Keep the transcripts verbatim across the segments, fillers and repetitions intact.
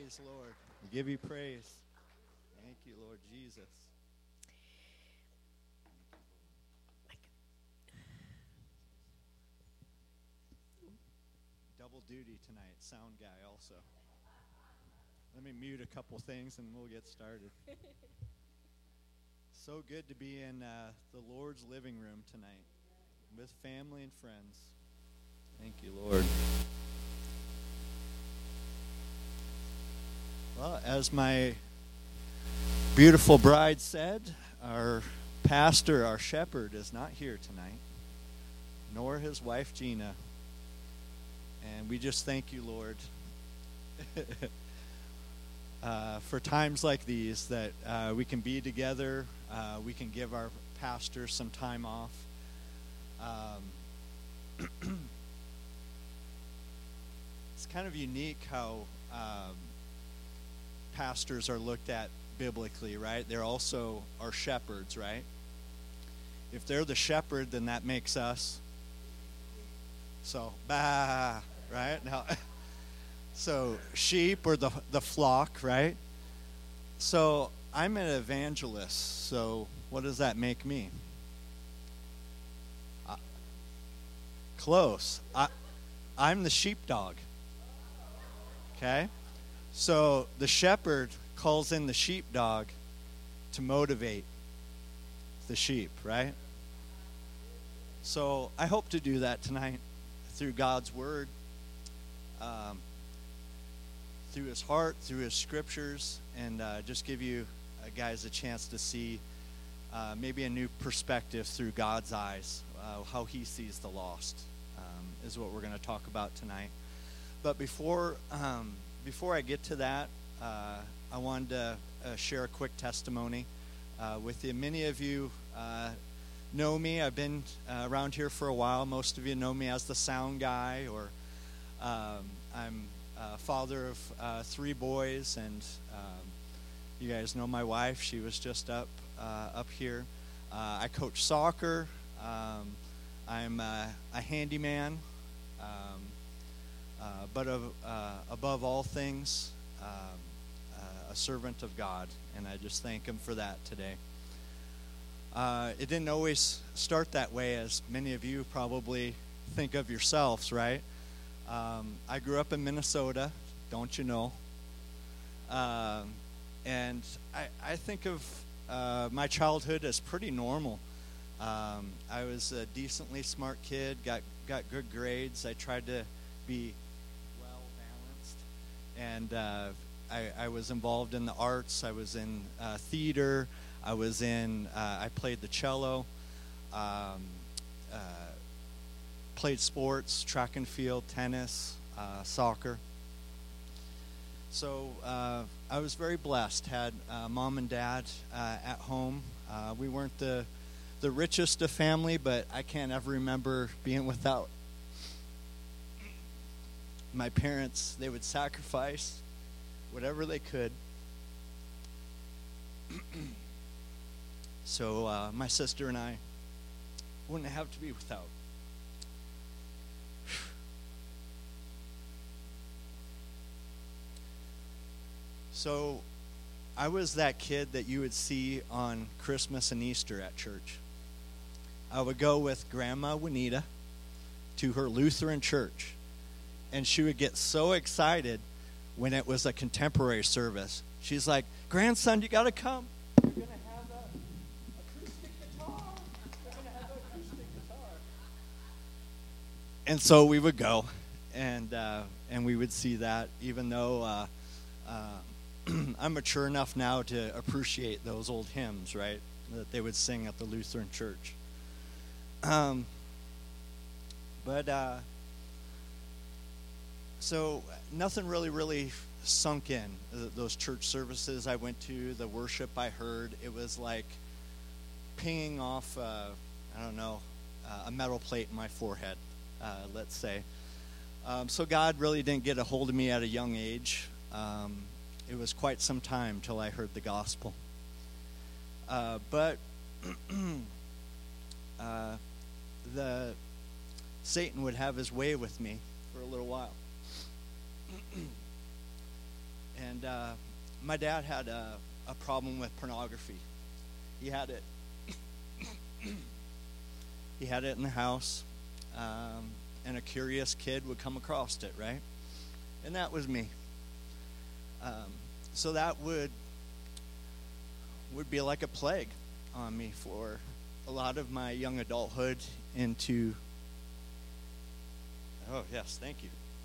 Praise the Lord. We give you praise. Thank you, Lord Jesus. Double duty tonight, sound guy also. Let me mute a couple things and we'll get started. So good to be in uh, the Lord's living room tonight with family and friends. Thank you, Lord. Well, as my beautiful bride said, our pastor, our shepherd, is not here tonight, nor his wife, Gina. And we just thank you, Lord, uh, for times like these that uh, we can be together. Uh, we can give our pastor some time off. Um, it's kind of unique how um, pastors are looked at biblically, right? They're also our shepherds, right? If they're the shepherd, then that makes us. So, bah, right? Now, so sheep or the the flock, right? So I'm an evangelist. So what does that make me? Uh, close. I, I'm the sheepdog. Okay? So the shepherd calls in the sheepdog to motivate the sheep, right? So I hope to do that tonight through God's word, um, through his heart, through his scriptures, and uh, just give you uh, guys a chance to see uh, maybe a new perspective through God's eyes, uh, how he sees the lost, um, is what we're going to talk about tonight. But before um, before I get to that, uh, I wanted to uh, share a quick testimony uh, with you. Many of you uh, know me. I've been uh, around here for a while. Most of you know me as the sound guy, or um, I'm a father of uh, three boys, and um, you guys know my wife. She was just up uh, up here. Uh, I coach soccer. Um, I'm uh, a handyman. Um, Uh, but of, uh, above all things, um, uh, a servant of God, and I just thank him for that today. Uh, it didn't always start that way, as many of you probably think of yourselves, right? Um, I grew up in Minnesota, don't you know? Um, and I, I think of uh, my childhood as pretty normal. Um, I was a decently smart kid, got, got good grades. I tried to be And uh, I, I was involved in the arts. I was in uh, theater. I was in. Uh, I played the cello. Um, uh, played sports, track and field, tennis, uh, soccer. So uh, I was very blessed. Had uh, mom and dad uh, at home. Uh, we weren't the the richest of family, but I can't ever remember being without. My parents, they would sacrifice whatever they could. So uh, my sister and I wouldn't have to be without. So I was that kid that you would see on Christmas and Easter at church. I would go with Grandma Juanita to her Lutheran church. And she would get so excited when it was a contemporary service. She's like, "Grandson, you got to come. You're going to have a acoustic guitar. You're going to have an acoustic guitar." And so we would go, and uh, and we would see that, even though uh, uh, I'm mature enough now to appreciate those old hymns, right, that they would sing at the Lutheran church. Um, but... Uh, So nothing really, really sunk in. Those church services I went to, the worship I heard, it was like pinging off, uh, I don't know, uh, a metal plate in my forehead, uh, let's say. Um, so God really didn't get a hold of me at a young age. Um, it was quite some time till I heard the gospel. Uh, but uh, the Satan would have his way with me for a little while. And uh, my dad had a, a problem with pornography. He had it. He had it in the house, um, and a curious kid would come across it, right? And that was me. Um, so that would would be like a plague on me for a lot of my young adulthood into. Oh yes, thank you.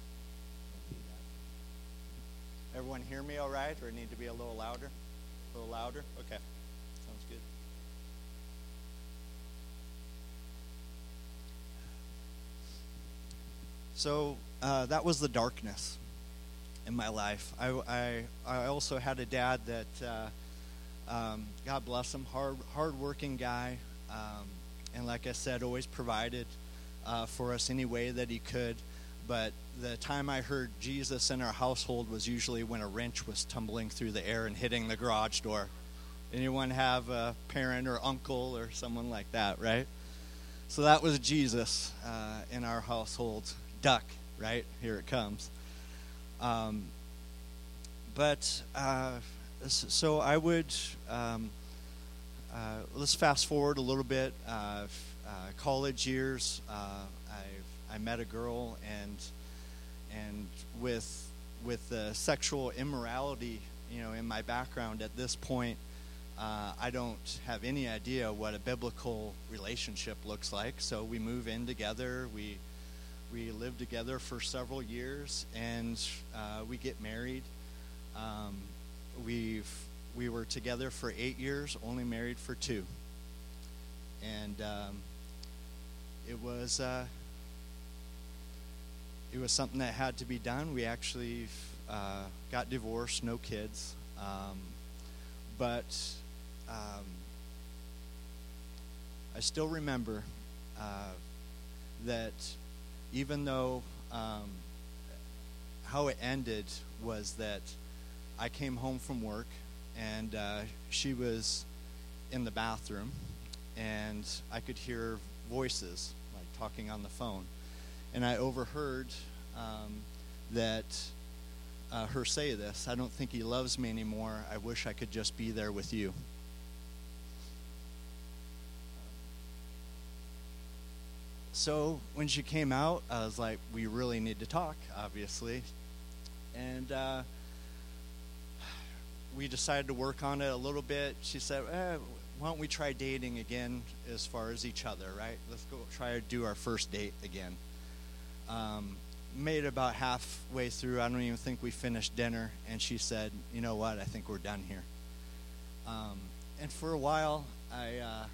Everyone hear me all right, or need to be a little louder? A little louder? Okay, sounds good. So uh, that was the darkness in my life. I, I, I also had a dad that, uh, um, God bless him, hard, hard-working guy, um, and like I said, always provided uh, for us any way that he could. But the time I heard Jesus in our household was usually when a wrench was tumbling through the air and hitting the garage door. Anyone have a parent or uncle or someone like that, right? So that was Jesus uh, in our household. Duck, right? Here it comes. Um, but uh, so I would, um, uh, let's fast forward a little bit. Uh, uh, college years, uh, I I met a girl, and and with with the sexual immorality, you know, in my background at this point, uh, I don't have any idea what a biblical relationship looks like. So we move in together. We we live together for several years, and uh, we get married. Um, we've we were together for eight years, only married for two, and um, it was. Uh, It was something that had to be done. We actually uh, got divorced, no kids. Um, but um, I still remember uh, that even though um, how it ended was that I came home from work, and uh, she was in the bathroom, and I could hear voices, like talking on the phone. And I overheard um, that uh, her say this: "I don't think he loves me anymore. I wish I could just be there with you." So when she came out, I was like, we really need to talk, obviously. And uh, we decided to work on it a little bit. She said, eh, why don't we try dating again as far as each other, right? Let's go try to do our first date again. Um, made it about halfway through. I don't even think we finished dinner. And she said, you know what, I think we're done here. Um, and for a while, I uh,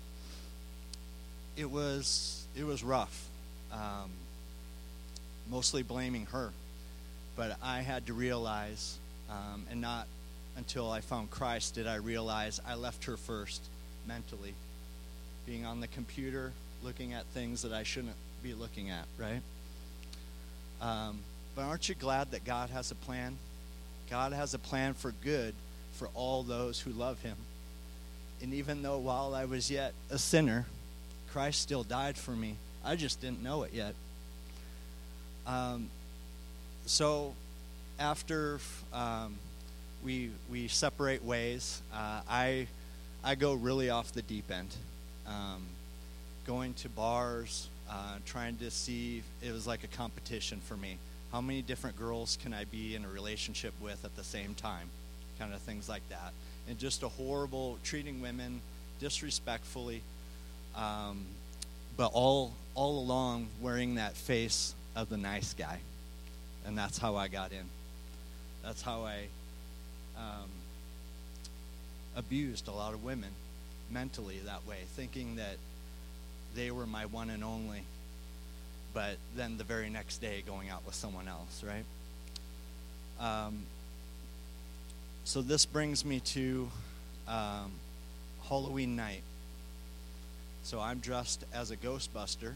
it was it was rough, um, mostly blaming her. But I had to realize, um, and not until I found Christ did I realize I left her first mentally, being on the computer, looking at things that I shouldn't be looking at, right? Um, but aren't you glad that God has a plan? God has a plan for good for all those who love him. And even though while I was yet a sinner, Christ still died for me. I just didn't know it yet. Um, so after um, we we separate ways, uh, I I go really off the deep end, um, going to bars. Uh, trying to see, it was like a competition for me. How many different girls can I be in a relationship with at the same time? Kind of things like that. And just a horrible, treating women disrespectfully, um, but all all along wearing that face of the nice guy. And that's how I got in. That's how I um, abused a lot of women mentally that way, thinking that they were my one and only, but then the very next day going out with someone else, right? Um, so this brings me to um, Halloween night. So I'm dressed as a Ghostbuster,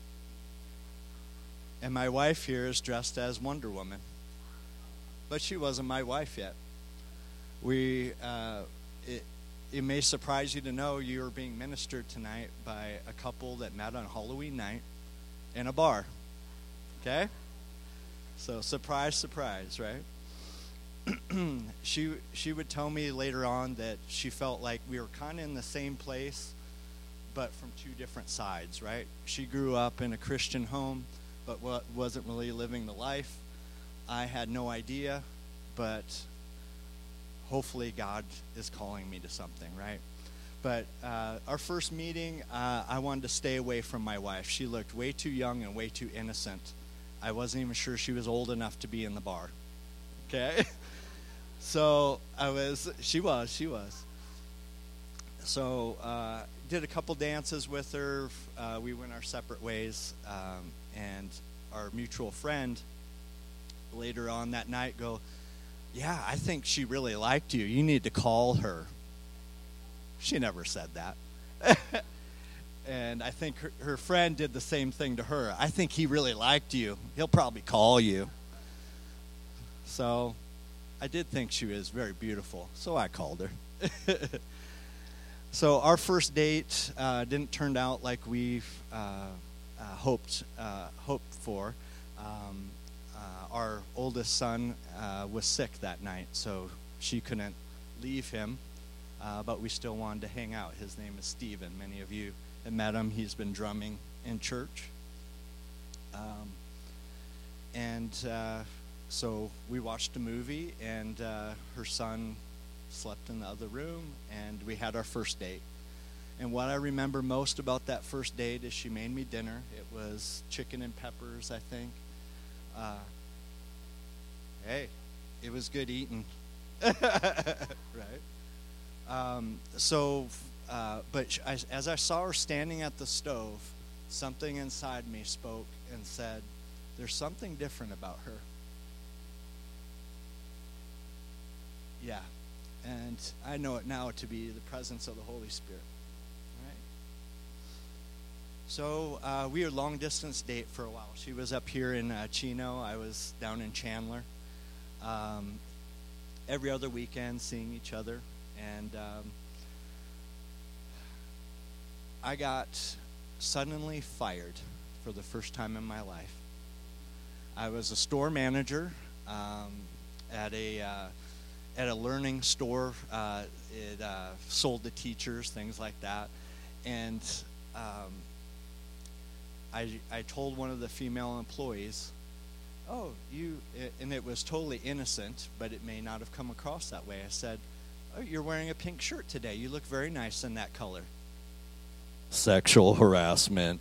and my wife here is dressed as Wonder Woman, but she wasn't my wife yet. We, uh, it, It may surprise you to know you're being ministered tonight by a couple that met on Halloween night in a bar. Okay? So surprise, surprise, right? she she would tell me later on that she felt like we were kind of in the same place, but from two different sides, right? She grew up in a Christian home, but wa- wasn't really living the life. I had no idea, but hopefully God is calling me to something, right? But uh, our first meeting, uh, I wanted to stay away from my wife. She looked way too young and way too innocent. I wasn't even sure she was old enough to be in the bar, okay? So I was, she was, she was. So uh, did a couple dances with her. Uh, we went our separate ways, um, and our mutual friend later on that night go, yeah, I think she really liked you. You need to call her. She never said that. And I think her, her friend did the same thing to her. I think he really liked you. He'll probably call you. So I did think she was very beautiful, so I called her. So our first date uh, didn't turn out like we uh, uh, hoped uh, hoped for. Um, uh, our oldest son uh, was sick that night, so she couldn't leave him. Uh, but we still wanted to hang out. His name is Steven. Many of you have met him. He's been drumming in church. Um, and uh, so we watched a movie, and uh, her son slept in the other room, and we had our first date. And what I remember most about that first date is she made me dinner. It was chicken and peppers, I think. Uh, hey, it was good eating. Right? Um, so, uh, but sh- I, as I saw her standing at the stove, something inside me spoke and said, there's something different about her. Yeah. And I know it now to be the presence of the Holy Spirit. Right? So uh, we were long distance date for a while. She was up here in uh, Chino. I was down in Chandler. Um, every other weekend, seeing each other. And um, I got suddenly fired for the first time in my life. I was a store manager um, at a uh, at a learning store. Uh, it uh, sold to teachers, things like that. And um, I I told one of the female employees, "Oh, you," and it was totally innocent, but it may not have come across that way. I said, "Oh, you're wearing a pink shirt today. You look very nice in that color." Sexual harassment.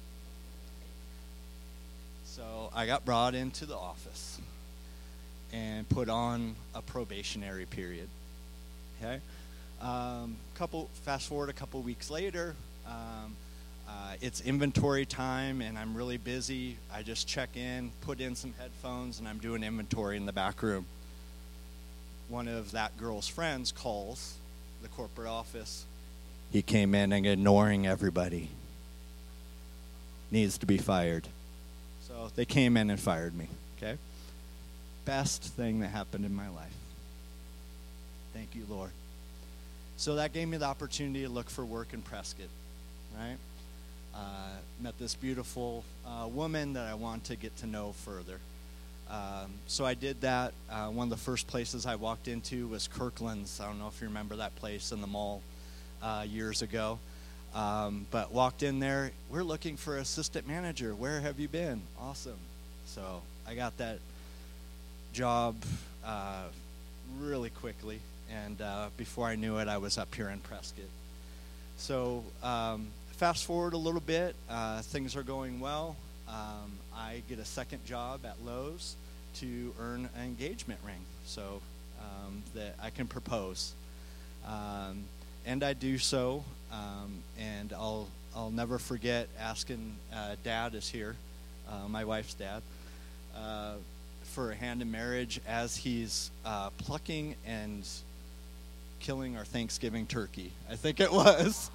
So I got brought into the office and put on a probationary period. Okay, um, couple. Fast forward a couple weeks later, um, uh, it's inventory time, and I'm really busy. I just check in, put in some headphones, and I'm doing inventory in the back room. One of that girl's friends calls the corporate office. He came in and ignoring everybody. Needs to be fired. So they came in and fired me. Okay? Best thing that happened in my life. Thank you, Lord. So that gave me the opportunity to look for work in Prescott. Right? Uh, met this beautiful uh, woman that I want to get to know further. Um, so I did that. Uh, one of the first places I walked into was Kirkland's. I don't know if you remember that place in the mall uh, years ago. Um, but walked in there. We're looking for assistant manager. Where have you been? Awesome. So I got that job uh, really quickly. And uh, before I knew it, I was up here in Prescott. So um, fast forward a little bit. Uh, things are going well. Um, I get a second job at Lowe's to earn an engagement ring so um, that I can propose. Um, and I do so, um, and I'll I'll never forget asking, uh, Dad is here, uh, my wife's dad, uh, for a hand in marriage as he's uh, plucking and killing our Thanksgiving turkey. I think it was.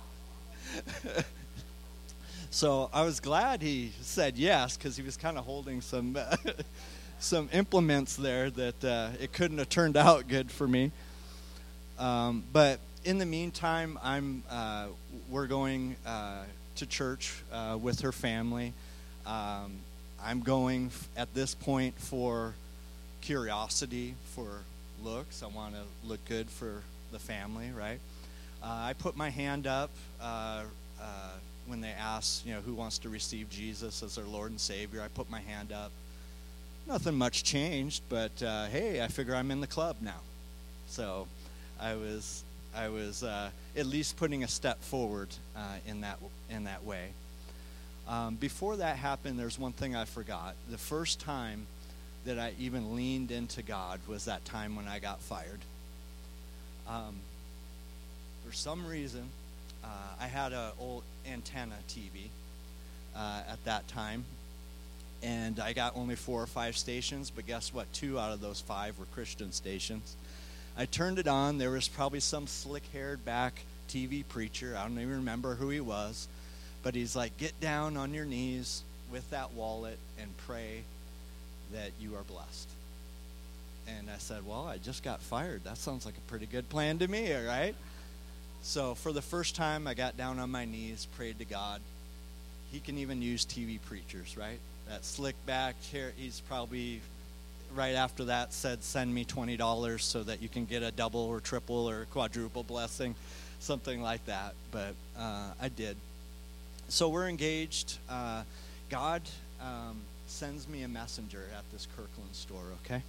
So I was glad he said yes, because he was kind of holding some uh, some implements there that uh, it couldn't have turned out good for me. Um, but in the meantime, I'm uh, we're going uh, to church uh, with her family. Um, I'm going f- at this point for curiosity, for looks. I want to look good for the family, right? Uh, I put my hand up uh, uh, when they ask, you know, who wants to receive Jesus as their Lord and Savior. I put my hand up. Nothing much changed, but uh, hey, I figure I'm in the club now. So I was, I was uh, at least putting a step forward uh, in that in that way. Um, before that happened, there's one thing I forgot. The first time that I even leaned into God was that time when I got fired. Um, for some reason, uh, I had an old antenna T V uh, at that time, and I got only four or five stations, but guess what? Two out of those five were Christian stations. I turned it on. There was probably some slick-haired back T V preacher. I don't even remember who he was, but he's like, get down on your knees with that wallet and pray that you are blessed. And I said, well, I just got fired. That sounds like a pretty good plan to me, right? So for the first time, I got down on my knees, prayed to God. He can even use T V preachers, right? That slick back chair, he's probably right after that said, send me twenty dollars so that you can get a double or triple or quadruple blessing, something like that. But uh, I did. So we're engaged. Uh, God um, sends me a messenger at this Kirkland store, okay?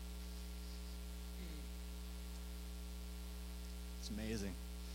It's amazing.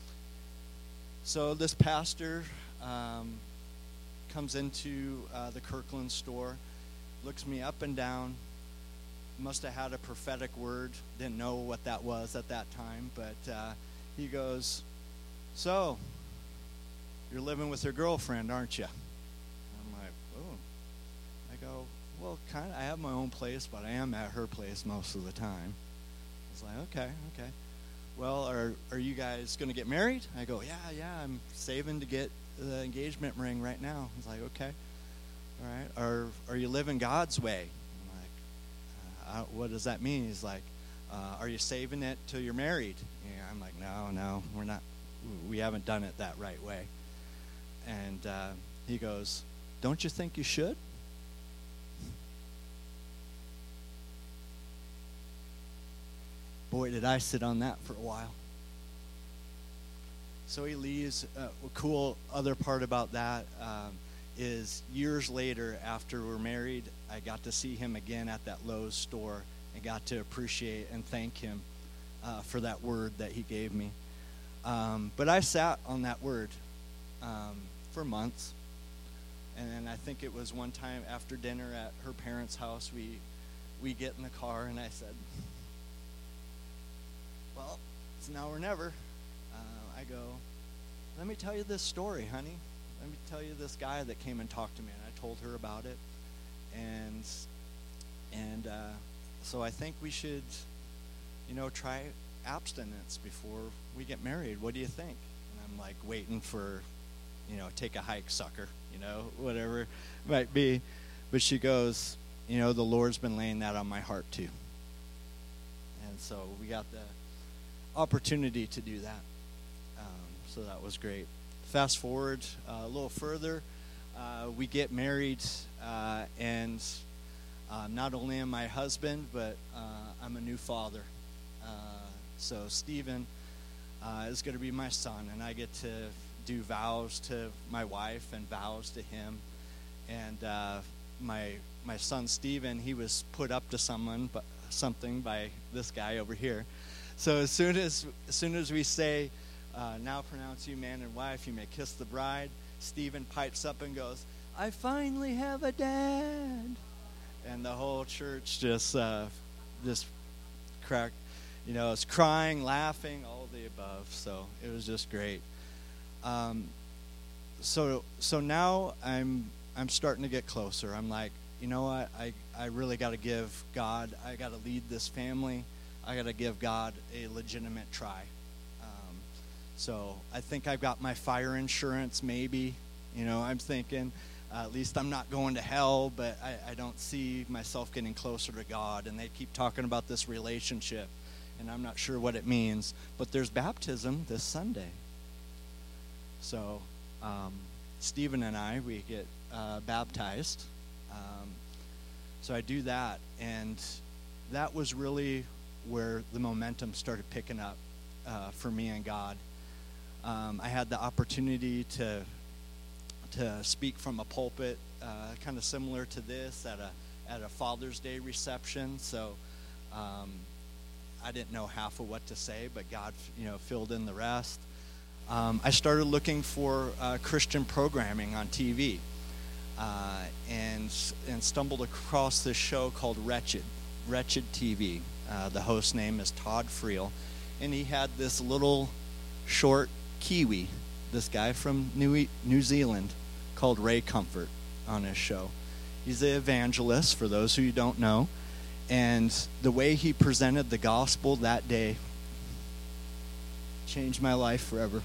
So this pastor um, comes into uh, the Kirkland store, looks me up and down, must have had a prophetic word, didn't know what that was at that time, but uh, he goes, so, you're living with your girlfriend, aren't you? I'm like, oh. I go, well, kind of. I have my own place, but I am at her place most of the time. I was like, okay, okay. Well, are are you guys going to get married? I go, yeah, yeah, I'm saving to get the engagement ring right now. He's like, okay, all right. Are are you living God's way? I'm like, uh, what does that mean? He's like, uh, are you saving it till you're married? Yeah, I'm like, no, no, we're not. We haven't done it that right way. And uh, he goes, don't you think you should? Boy, did I sit on that for a while. So he leaves. Uh, a cool other part about that um, is years later, after we're married, I got to see him again at that Lowe's store and got to appreciate and thank him uh, for that word that he gave me. Um, but I sat on that word um, for months. And then I think it was one time after dinner at her parents' house, we we get in the car and I said, well, it's now or never. Uh, I go, let me tell you this story, honey. Let me tell you this guy that came and talked to me. And I told her about it. And and uh, so I think we should, you know, try abstinence before we get married. What do you think? And I'm like waiting for, you know, take a hike, sucker, you know, whatever it might be. But she goes, you know, the Lord's been laying that on my heart too. And so we got the opportunity to do that. Um, so that was great. Fast forward uh, a little further, uh, we get married, uh, and uh, not only am I husband, but uh, I'm a new father. Uh, so Stephen uh, is going to be my son, and I get to do vows to my wife and vows to him. And uh, my my son Stephen, he was put up to someone, but something by this guy over here. So as soon as as soon as we say, uh, now pronounce you man and wife, you may kiss the bride, Stephen pipes up and goes, I finally have a dad. And the whole church just uh, just cracked, you know, it's crying, laughing, all of the above. So it was just great. Um, so so now I'm I'm starting to get closer. I'm like, you know what, I, I really got to give God, I got to lead this family. I got to give God a legitimate try. Um, so I think I've got my fire insurance maybe. You know, I'm thinking uh, at least I'm not going to hell, but I, I don't see myself getting closer to God. And they keep talking about this relationship, and I'm not sure what it means. But there's baptism this Sunday. So um, Stephen and I, we get uh, baptized. Um, so I do that, and that was really where the momentum started picking up uh, for me and God. Um, I had the opportunity to to speak from a pulpit, uh, kind of similar to this, at a at a Father's Day reception. So um, I didn't know half of what to say, but God, you know, filled in the rest. Um, I started looking for uh, Christian programming on T V, uh, and and stumbled across this show called Wretched, Wretched T V. Uh, the host name is Todd Friel, and he had this little short Kiwi, this guy from New New Zealand, called Ray Comfort on his show. He's an evangelist, for those who you don't know, and the way he presented the gospel that day changed my life forever.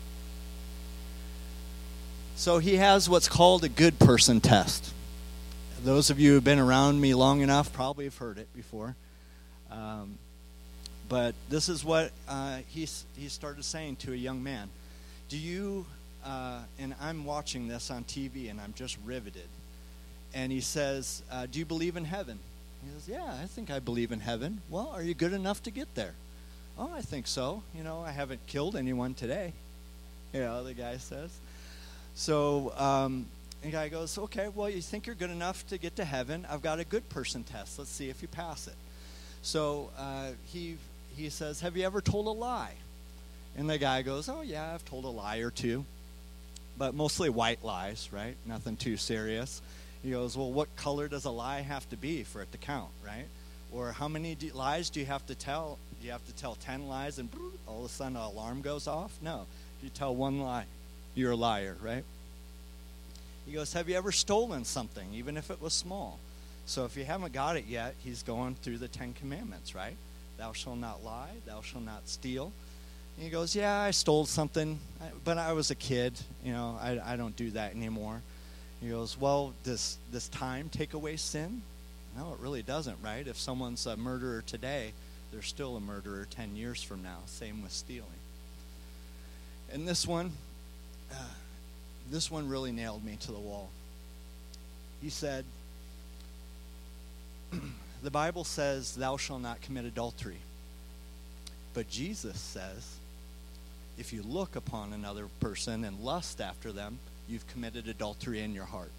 So he has what's called a good person test. Those of you who have been around me long enough probably have heard it before. Um, but this is what uh, he, he started saying to a young man. Do you, uh, and I'm watching this on T V and I'm just riveted. And he says, uh, do you believe in heaven? He says, yeah, I think I believe in heaven. Well, are you good enough to get there? Oh, I think so. You know, I haven't killed anyone today. You know, the guy says. So um, the guy goes, okay, well, you think you're good enough to get to heaven. I've got a good person test. Let's see if you pass it. So uh, he he says, have you ever told a lie? And the guy goes, oh, yeah, I've told a lie or two. But mostly white lies, right? Nothing too serious. He goes, well, what color does a lie have to be for it to count, right? Or how many do, lies do you have to tell? Do you have to tell ten lies and all of a sudden an alarm goes off? No. If you tell one lie, you're a liar, right? He goes, have you ever stolen something, even if it was small? So if you haven't got it yet, he's going through the Ten Commandments, right? Thou shalt not lie, thou shalt not steal. And he goes, yeah, I stole something, but I was a kid. You know, I, I don't do that anymore. He goes, well, does, does time take away sin? No, it really doesn't, right? If someone's a murderer today, they're still a murderer ten years from now. Same with stealing. And this one, uh, this one really nailed me to the wall. He said, the Bible says, thou shalt not commit adultery. But Jesus says, if you look upon another person and lust after them, you've committed adultery in your heart.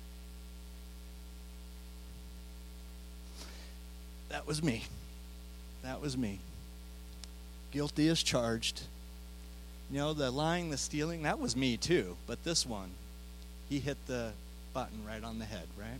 That was me. That was me. Guilty as charged. You know, the lying, the stealing, that was me too. But this one, he hit the button right on the head, right?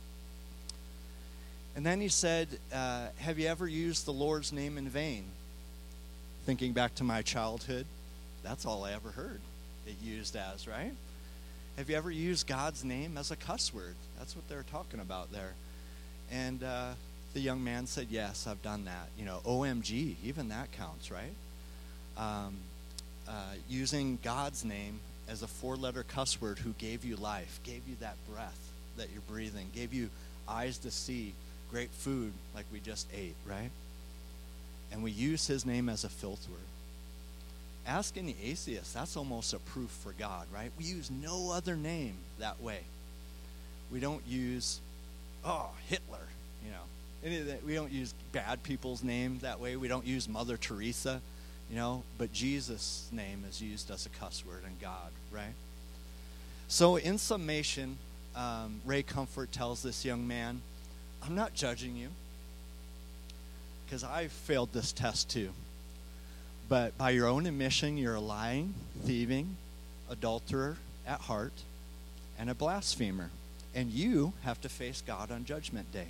And then he said, uh, have you ever used the Lord's name in vain? Thinking back to my childhood, that's all I ever heard it used as, right? Have you ever used God's name as a cuss word? That's what they're talking about there. And uh, the young man said, yes, I've done that. You know, O M G, even that counts, right? Um, uh, using God's name as a four-letter cuss word who gave you life, gave you that breath that you're breathing, gave you eyes to see, great food like we just ate, right? And we use his name as a filth word. Ask any atheist, that's almost a proof for God, right? We use no other name that way. We don't use, oh, Hitler, you know. Any of that, we don't use bad people's name that way. We don't use Mother Teresa, you know. But Jesus' name is used as a cuss word in God, right? So in summation, um, Ray Comfort tells this young man, I'm not judging you, because I failed this test too. But by your own admission, you're a lying, thieving, adulterer at heart, and a blasphemer. And you have to face God on Judgment Day.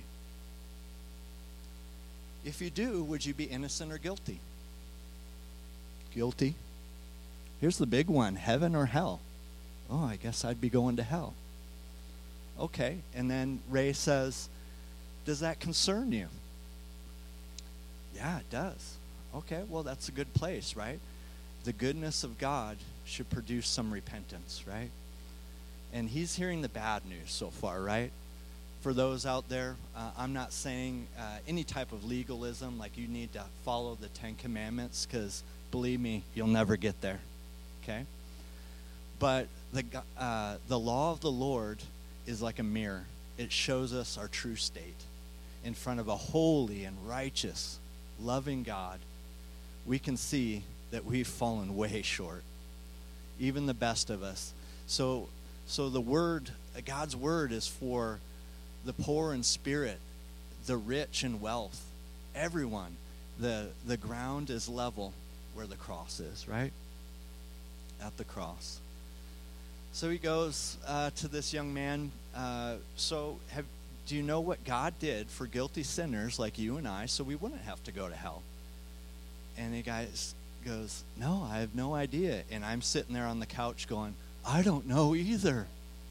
If you do, would you be innocent or guilty? Guilty. Here's the big one, heaven or hell? Oh, I guess I'd be going to hell. Okay, and then Ray says, does that concern you? Yeah, it does. Okay, well, that's a good place, right? The goodness of God should produce some repentance, right? And he's hearing the bad news so far, right? For those out there, uh, I'm not saying uh, any type of legalism, like you need to follow the Ten Commandments, because believe me, you'll never get there, okay? But the uh, the law of the Lord is like a mirror. It shows us our true state in front of a holy and righteous loving God, we can see that we've fallen way short, even the best of us. So, so the word, God's word is for the poor in spirit, the rich in wealth, everyone. The, the ground is level where the cross is, right? At the cross. So he goes uh, to this young man. Uh, so have, do you know what God did for guilty sinners like you and I so we wouldn't have to go to hell? And the guy goes, no, I have no idea. And I'm sitting there on the couch going, I don't know either.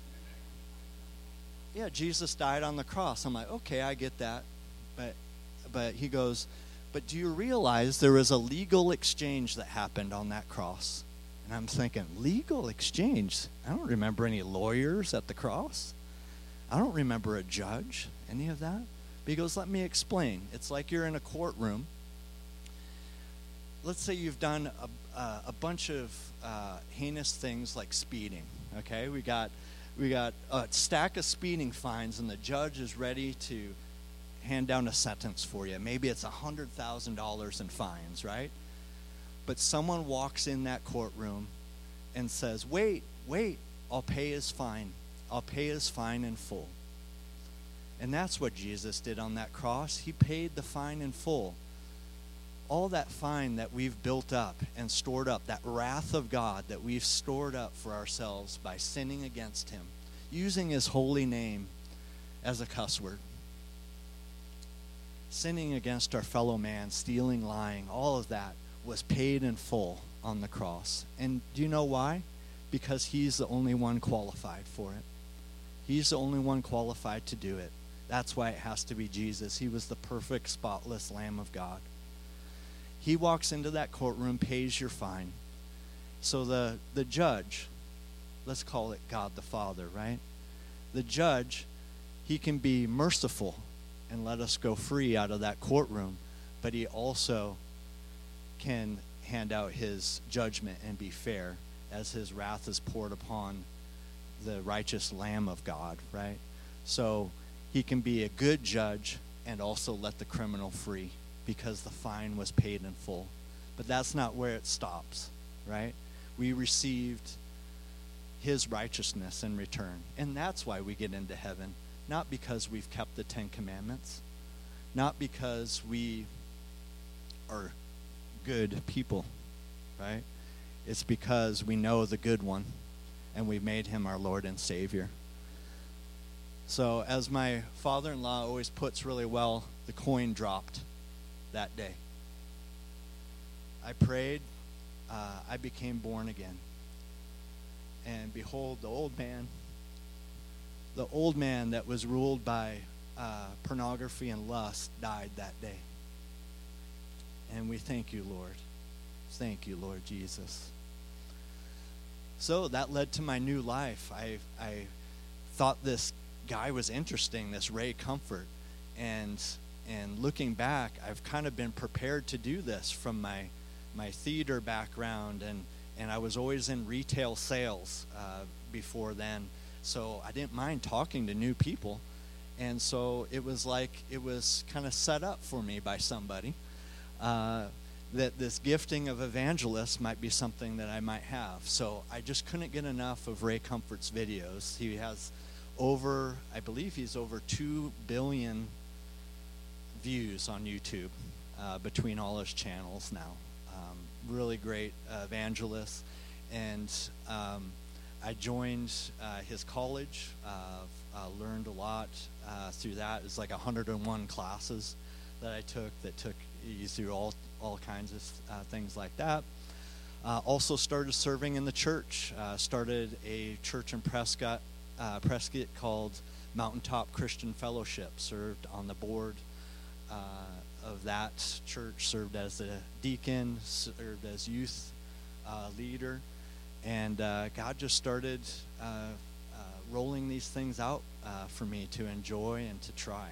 Yeah, Jesus died on the cross. I'm like, okay, I get that. But but he goes, but do you realize there was a legal exchange that happened on that cross? And I'm thinking, legal exchange? I don't remember any lawyers at the cross. I don't remember a judge, any of that. But he goes, let me explain. It's like you're in a courtroom. Let's say you've done a, uh, a bunch of uh, heinous things like speeding, okay? We got, we got a stack of speeding fines, and the judge is ready to hand down a sentence for you. Maybe it's one hundred thousand dollars in fines, right? But someone walks in that courtroom and says, wait, wait, I'll pay his fine. I'll pay his fine in full. And that's what Jesus did on that cross. He paid the fine in full. All that fine that we've built up and stored up, that wrath of God that we've stored up for ourselves by sinning against him, using his holy name as a cuss word, sinning against our fellow man, stealing, lying, all of that was paid in full on the cross. And do you know why? Because he's the only one qualified for it. He's the only one qualified to do it. That's why it has to be Jesus. He was the perfect, spotless Lamb of God. He walks into that courtroom, pays your fine. So the, the judge, let's call it God the Father, right? The judge, he can be merciful and let us go free out of that courtroom, but he also can hand out his judgment and be fair as his wrath is poured upon the righteous Lamb of God, right? So he can be a good judge and also let the criminal free because the fine was paid in full. But that's not where it stops, right? We received his righteousness in return. And that's why we get into heaven. Not because we've kept the Ten Commandments. Not because we are good people, right? It's because we know the good one and we made him our Lord and Savior. So as my father-in-law always puts really well, the coin dropped that day. I prayed, uh, I became born again. And behold, the old man, the old man that was ruled by uh, pornography and lust died that day. And we thank you, Lord. Thank you, Lord Jesus. So that led to my new life. I I thought this guy was interesting, this Ray Comfort. And and looking back, I've kind of been prepared to do this from my my theater background, and, and I was always in retail sales uh, before then. So I didn't mind talking to new people. And so it was like it was kind of set up for me by somebody. Uh, that this gifting of evangelist might be something that I might have. So I just couldn't get enough of Ray Comfort's videos. He has over, I believe he's over two billion views on YouTube uh, between all his channels now. Um, really great uh, evangelist. And um, I joined uh, his college, uh, uh, learned a lot uh, through that. It was like one hundred one classes that I took that took you through all all kinds of uh, things like that. Uh, also started serving in the church. Uh, started a church in Prescott, uh, Prescott called Mountaintop Christian Fellowship. Served on the board uh, of that church. Served as a deacon. Served as youth uh, leader. And uh, God just started uh, uh, rolling these things out uh, for me to enjoy and to try.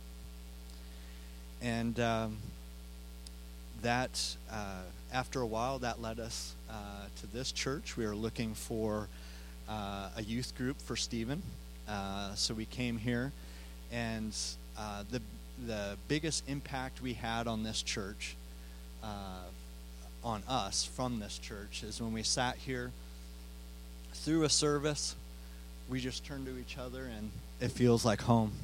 And um, that, uh, after a while, that led us uh, to this church. We were looking for uh, a youth group for Stephen. Uh, so we came here, and uh, the the biggest impact we had on this church, uh, on us from this church, is when we sat here through a service, we just turn to each other and it feels like home.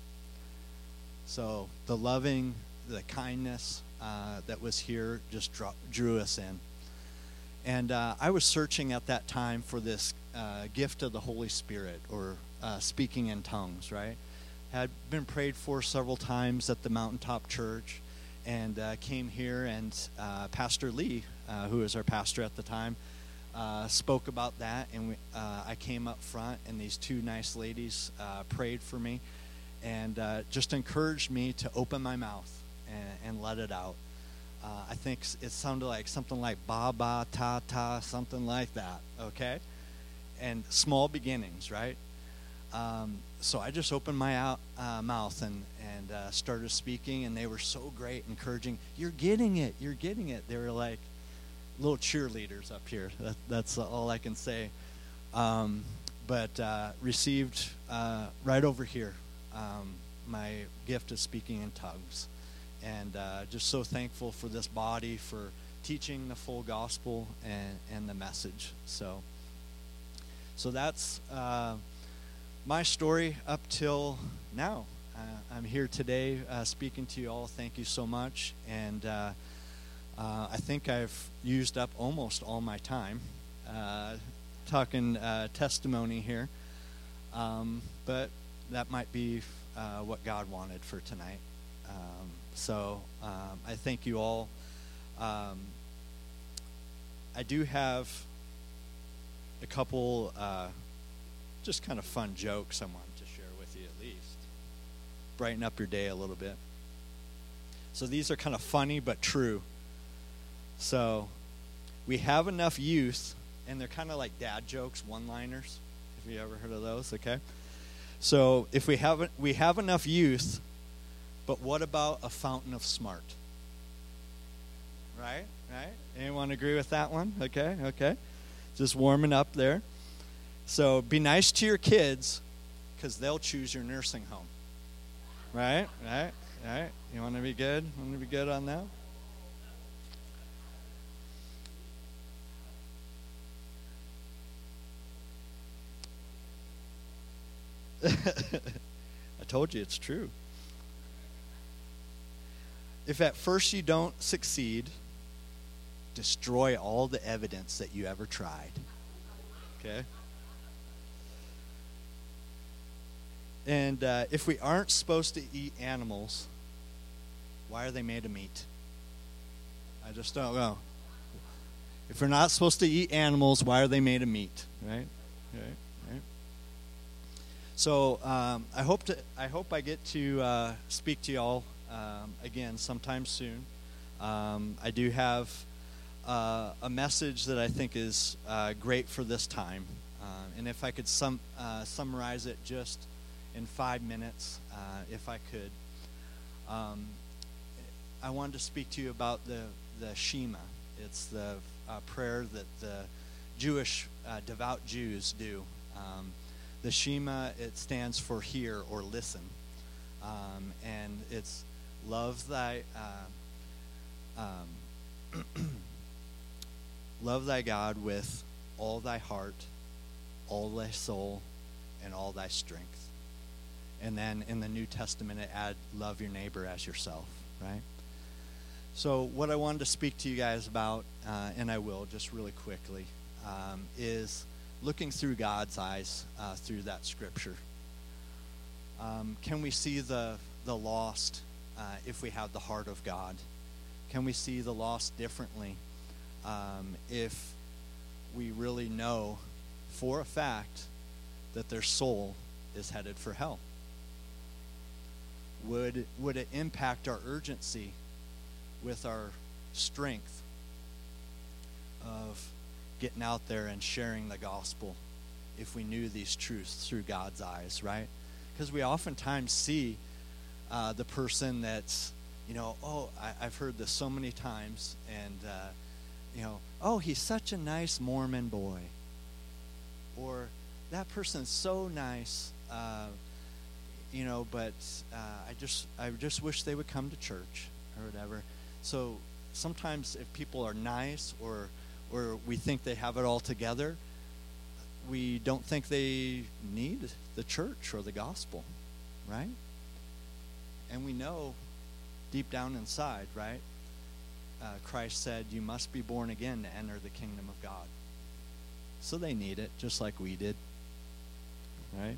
So the loving, the kindness uh, that was here just drew, drew us in. And uh, I was searching at that time for this uh, gift of the Holy Spirit, or uh, speaking in tongues, right? Had been prayed for several times at the Mountaintop Church, and uh, came here, and uh, Pastor Lee, uh, who was our pastor at the time, uh, spoke about that, and we, uh, I came up front, and these two nice ladies uh, prayed for me, and uh, just encouraged me to open my mouth and, and let it out. Uh, I think it sounded like something like ba ba ta ta, something like that, okay? And small beginnings, right? Um, so I just opened my out, uh, mouth and, and uh, started speaking, and they were so great, encouraging. You're getting it, you're getting it. They were like little cheerleaders up here. That, that's all I can say. Um, but uh, received uh, right over here um, my gift of speaking in tongues. And uh, just so thankful for this body, for teaching the full gospel and, and the message. So, so that's uh, my story up till now. Uh, I'm here today uh, speaking to you all. Thank you so much. And uh, uh, I think I've used up almost all my time uh, talking uh, testimony here. Um, but that might be uh, what God wanted for tonight. Um, so um, I thank you all. Um, I do have a couple uh, just kind of fun jokes I wanted to share with you, at least. Brighten up your day a little bit. So these are kind of funny but true. So we have enough youth, and they're kind of like dad jokes, one-liners. Have you ever heard of those? Okay. So if we have we have enough youth, but what about a fountain of smart? Right? Right? Anyone agree with that one? Okay, okay. Just warming up there. So be nice to your kids, because they'll choose your nursing home. Right? Right? Right? You want to be good? Want to be good on that? I told you it's true. If at first you don't succeed, destroy all the evidence that you ever tried. Okay? And uh, if we aren't supposed to eat animals, why are they made of meat? I just don't know. If we're not supposed to eat animals, why are they made of meat? Right? Right? Right? So um, I hope to. I hope I get to uh, speak to y'all um, again sometime soon. Um, I do have uh, a message that I think is uh, great for this time, uh, and if I could sum uh, summarize it just in five minutes, uh, if I could, um, I wanted to speak to you about the the Shema. It's the uh, prayer that the Jewish uh, devout Jews do. Um, The Shema, it stands for hear or listen. Um, and it's love thy uh, um, love thy God with all thy heart, all thy soul, and all thy strength. And then in the New Testament, it add love your neighbor as yourself, right? So what I wanted to speak to you guys about, uh, and I will just really quickly, um, is looking through God's eyes uh, through that scripture. Um, can we see the the lost uh, if we have the heart of God? Can we see the lost differently um, if we really know for a fact that their soul is headed for hell? Would would it impact our urgency with our strength of getting out there and sharing the gospel if we knew these truths through God's eyes, right? Because we oftentimes see uh, the person that's, you know, oh, I, I've heard this so many times, and, uh, you know, oh, he's such a nice Mormon boy. Or that person's so nice, uh, you know, but uh, I just I just wish they would come to church or whatever. So sometimes if people are nice or or we think they have it all together, we don't think they need the church or the gospel, right? And we know deep down inside, right? Uh, Christ said, you must be born again to enter the kingdom of God. So they need it, just like we did, right?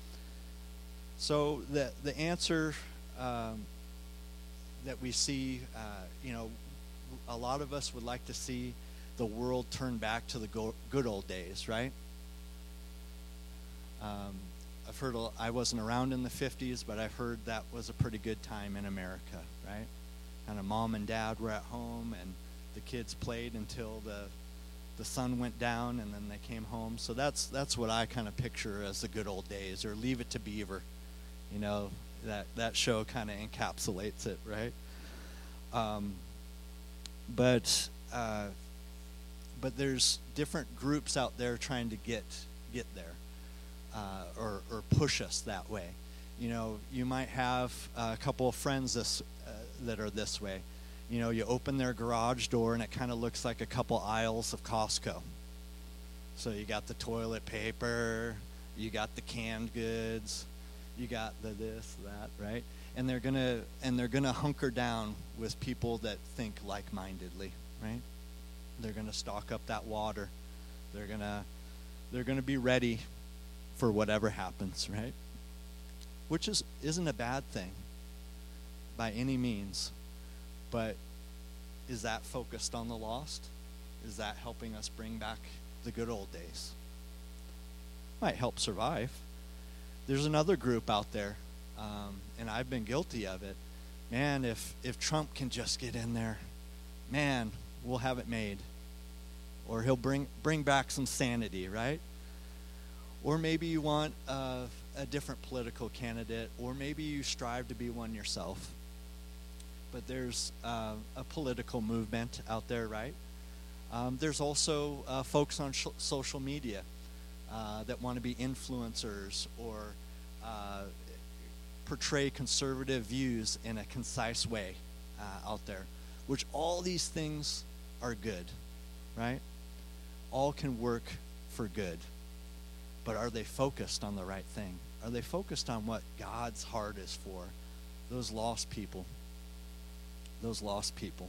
So the the answer um, that we see, uh, you know, a lot of us would like to see the world turn back to the go- good old days, right? Um, I've heard, a, I wasn't around in the fifties, but I've heard that was a pretty good time in America, right? Kind of mom and dad were at home, and the kids played until the the sun went down, and then they came home. So that's that's what I kind of picture as the good old days, or Leave It to Beaver. You know, that, that show kind of encapsulates it, right? Um, but uh, but there's different groups out there trying to get get there, uh, or or push us that way. You know, you might have a couple of friends this uh, that are this way. You know, you open their garage door and it kind of looks like a couple aisles of Costco. So you got the toilet paper, you got the canned goods, you got the this, that, right? And they're gonna and they're gonna hunker down with people that think like-mindedly, right? They're gonna stock up that water. They're gonna they're gonna be ready for whatever happens, right? Which is isn't a bad thing by any means. But is that focused on the lost? Is that helping us bring back the good old days? Might help survive. There's another group out there, um, and I've been guilty of it. Man, if, if Trump can just get in there, man, we'll have it made. Or he'll bring bring back some sanity, right? Or maybe you want a, a different political candidate, or maybe you strive to be one yourself. But there's uh, a political movement out there, right? Um, there's also uh, folks on sh- social media uh, that want to be influencers or uh, portray conservative views in a concise way uh, out there, which all these things are good, right? All can work for good. But are they focused on the right thing? Are they focused on what God's heart is for? Those lost people. Those lost people.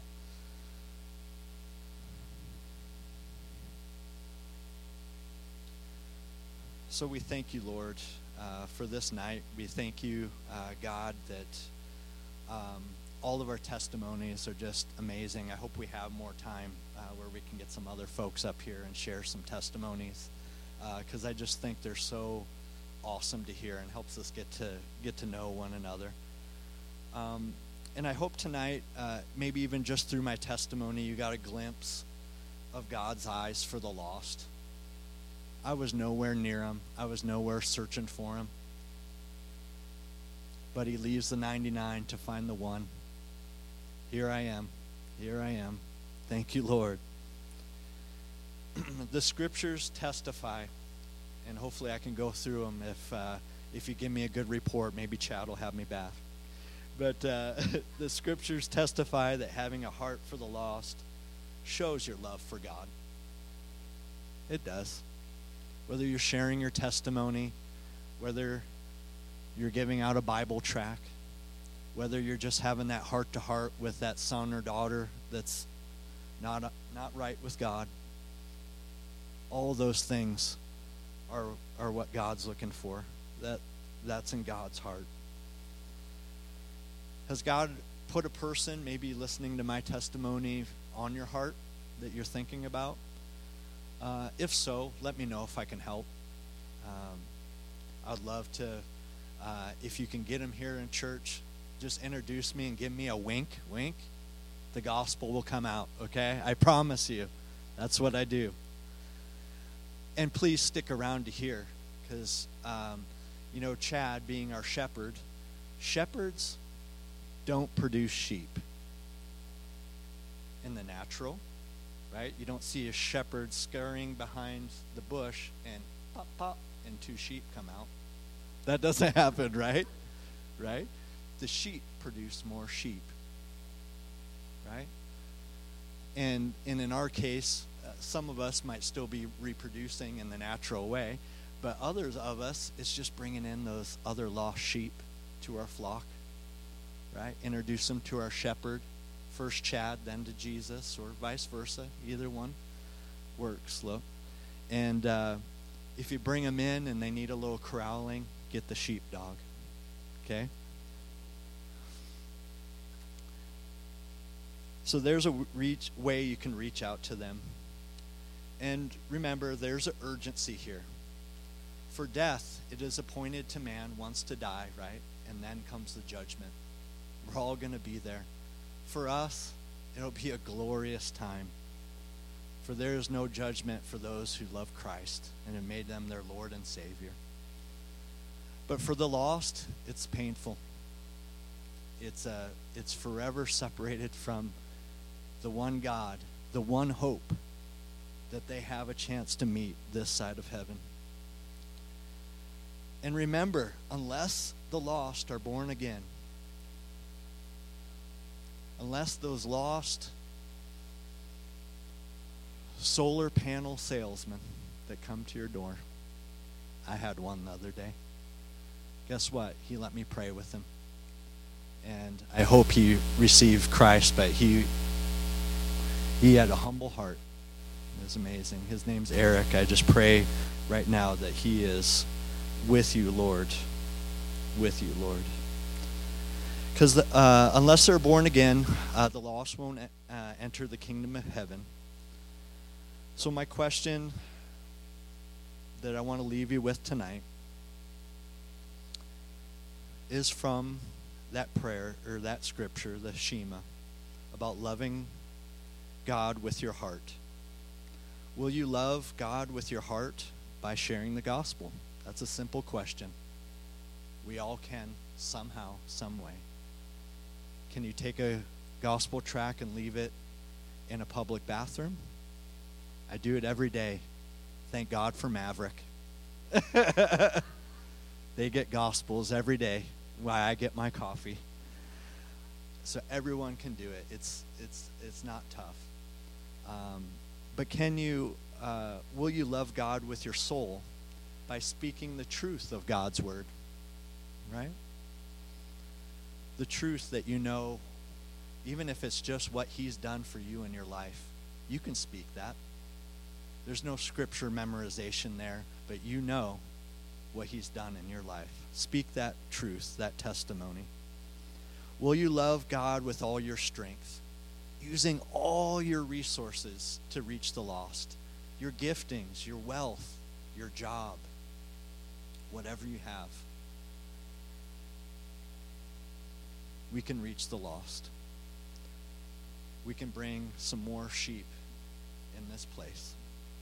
So we thank you, Lord, uh, for this night. We thank you, uh, God, that um, all of our testimonies are just amazing. I hope we have more time uh, where we can get some other folks up here and share some testimonies, because uh, I just think they're so awesome to hear and helps us get to get to know one another. Um, And I hope tonight, uh, maybe even just through my testimony, you got a glimpse of God's eyes for the lost. I was nowhere near him. I was nowhere searching for him. But he leaves the ninety-nine to find the one. Here I am. Here I am. Thank you, Lord. The scriptures testify, and hopefully I can go through them if, uh, if you give me a good report. Maybe Chad will have me back. But uh, the scriptures testify that having a heart for the lost shows your love for God. It does. Whether you're sharing your testimony, whether you're giving out a Bible tract, whether you're just having that heart-to-heart with that son or daughter that's not not right with God, all those things are are what God's looking for. That that's in God's heart. Has God put a person, maybe listening to my testimony, on your heart that you're thinking about? Uh, if so, let me know if I can help. Um, I'd love to, uh, if you can get him here in church, just introduce me and give me a wink, wink. The gospel will come out, okay? I promise you. That's what I do. And please stick around to hear, because, um, you know, Chad being our shepherd, shepherds don't produce sheep in the natural, right? You don't see a shepherd scurrying behind the bush and pop, pop, and two sheep come out. That doesn't happen, right? right? The sheep produce more sheep, right? And, and in our case, uh, some of us might still be reproducing in the natural way, but others of us, it's just bringing in those other lost sheep to our flock, right? Introduce them to our shepherd, first Chad, then to Jesus, or vice versa. Either one works, look. And uh, if you bring them in and they need a little corralling, get the sheepdog, okay? So there's a reach, way you can reach out to them. And remember, there's an urgency here. For death, it is appointed to man once to die, right? And then comes the judgment. We're all going to be there. For us, it'll be a glorious time. For there is no judgment for those who love Christ and have made them their Lord and Savior. But for the lost, it's painful. It's uh, it's forever separated from the one God, the one hope that they have a chance to meet this side of heaven. And remember, unless the lost are born again, unless those lost solar panel salesmen that come to your door, I had one the other day. Guess what? He let me pray with him. And I hope he received Christ, but he he had a humble heart. It was amazing. His name's Eric. I just pray right now that he is with you, Lord. With you, Lord. Because uh, unless they're born again, uh, the lost won't uh, enter the kingdom of heaven. So my question that I want to leave you with tonight is from that prayer, or that scripture, the Shema, about loving God with your heart. Will you love God with your heart by sharing the gospel? That's a simple question. We all can, somehow, some way. Can you take a gospel tract and leave it in a public bathroom? I do it every day. Thank God for Maverick. They get gospels every day while I get my coffee. So everyone can do it. It's it's it's not tough. Um, but can you, uh, will you love God with your soul by speaking the truth of God's word? Right? The truth that you know, even if it's just what he's done for you in your life, you can speak that. There's no scripture memorization there, but you know what he's done in your life. Speak that truth, that testimony. Will you love God with all your strength, using all your resources to reach the lost? Your giftings, your wealth, your job, whatever you have. We can reach the lost. We can bring some more sheep in this place.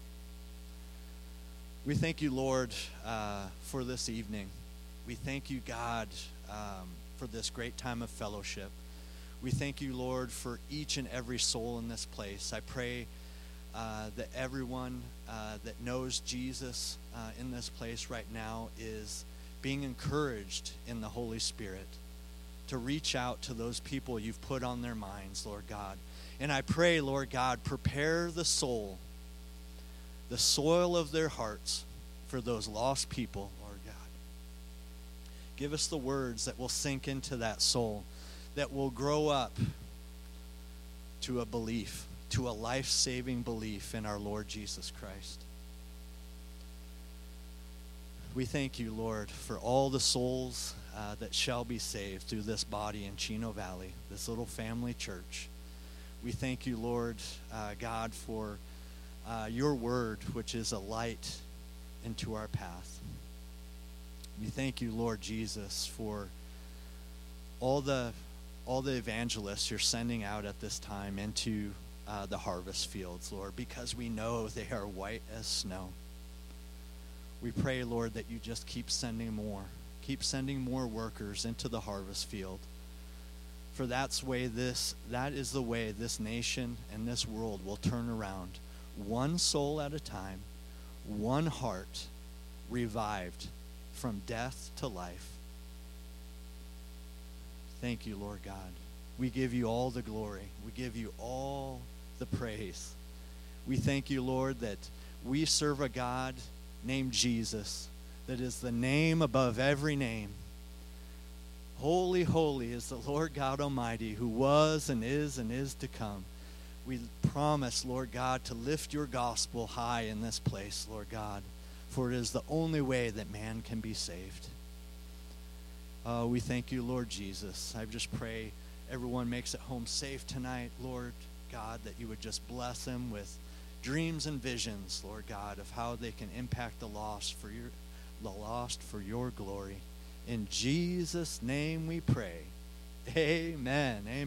We thank you, Lord, uh, for this evening. We thank you, God, um, for this great time of fellowship. We thank you, Lord, for each and every soul in this place. I pray uh, that everyone uh, that knows Jesus uh, in this place right now is being encouraged in the Holy Spirit to reach out to those people you've put on their minds, Lord God. And I pray, Lord God, prepare the soul, the soil of their hearts for those lost people, Lord God. Give us the words that will sink into that soul, that will grow up to a belief, to a life-saving belief in our Lord Jesus Christ. We thank you, Lord, for all the souls uh, that shall be saved through this body in Chino Valley, this little family church. We thank you, Lord, uh, God, for uh, your word, which is a light into our path. We thank you, Lord Jesus, for all the all the evangelists you're sending out at this time into uh, the harvest fields, Lord, because we know they are white as snow. We pray, Lord, that you just keep sending more. Keep sending more workers into the harvest field. For that's way this that is the way this nation and this world will turn around. One soul at a time, one heart revived from death to life. Thank you, Lord God. We give you all the glory. We give you all the praise. We thank you, Lord, that we serve a God named Jesus, that is the name above every name. Holy, holy is the Lord God Almighty, who was and is and is to come. We promise, Lord God, to lift your gospel high in this place, Lord God, for it is the only way that man can be saved. Uh, we thank you, Lord Jesus. I just pray everyone makes it home safe tonight, Lord God, that you would just bless them with dreams and visions, Lord God, of how they can impact the lost for your, the lost for your glory. In Jesus' name we pray. Amen. Amen.